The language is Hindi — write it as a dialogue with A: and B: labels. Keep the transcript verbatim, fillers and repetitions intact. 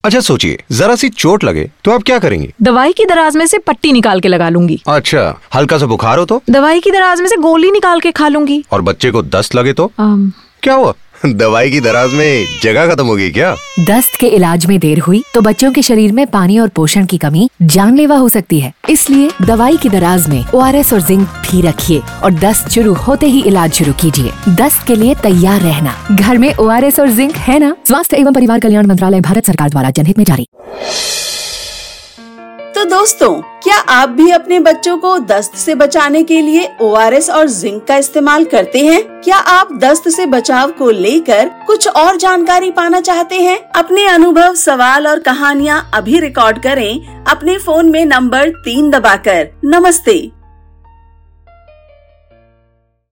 A: अच्छा सोचिए, जरा सी चोट लगे तो आप क्या करेंगी?
B: दवाई की दराज में से पट्टी निकाल के लगा लूंगी।
A: अच्छा, हल्का सा बुखार हो तो?
B: दवाई की दराज में से गोली निकाल के खा लूंगी।
A: और बच्चे को दस्त लगे तो?
B: आम...
A: क्या हुआ? दवाई की दराज में जगह खत्म हो गई क्या?
C: दस्त के इलाज में देर हुई तो बच्चों के शरीर में पानी और पोषण की कमी जानलेवा हो सकती है। इसलिए दवाई की दराज में ओ आर एस और जिंक भी रखिए और दस्त शुरू होते ही इलाज शुरू कीजिए। दस्त के लिए तैयार रहना, घर में ओ आर एस और जिंक है ना? स्वास्थ्य एवं परिवार कल्याण मंत्रालय, भारत सरकार द्वारा जनहित में जारी।
D: तो दोस्तों, क्या आप भी अपने बच्चों को दस्त से बचाने के लिए ओ आर एस और जिंक का इस्तेमाल करते हैं? क्या आप दस्त से बचाव को लेकर कुछ और जानकारी पाना चाहते हैं? अपने अनुभव, सवाल और कहानियाँ अभी रिकॉर्ड करें अपने फोन में नंबर तीन दबाकर। नमस्ते।